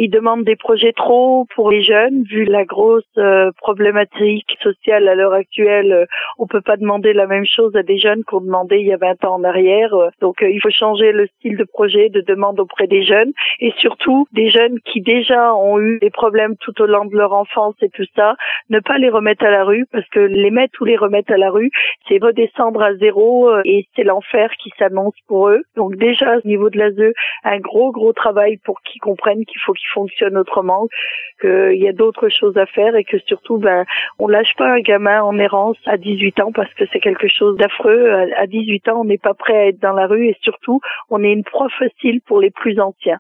Ils demandent des projets trop hauts pour les jeunes, vu la grosse problématique sociale à l'heure actuelle. On peut pas demander la même chose à des jeunes qu'on demandait il y a 20 ans en arrière. Donc il faut changer le style de projet, de demande auprès des jeunes, et surtout des jeunes qui déjà ont eu des problèmes tout au long de leur enfance et tout ça, ne pas les remettre à la rue, parce que les mettre ou les remettre à la rue, c'est redescendre à zéro et c'est l'enfer qui s'annonce pour eux. Donc déjà, au niveau de l'ASE, un gros travail pour qu'ils comprennent qu'il faut qu'ils fonctionnent autrement, qu'il y a d'autres choses à faire et que surtout, on lâche pas un gamin en errance à 18 ans parce que c'est quelque chose d'affreux. À 18 ans, on n'est pas prêt à être dans la rue et surtout, on est une proie facile pour les plus anciens.